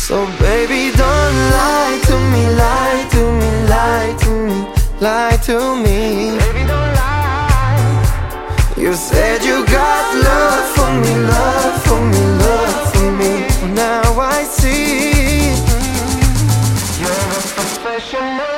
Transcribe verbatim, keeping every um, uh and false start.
So baby don't lie to me, lie to me, lie to me, lie to me. Baby don't lie. You said you got love for me, love for me, love for me. Now I see you're a professional.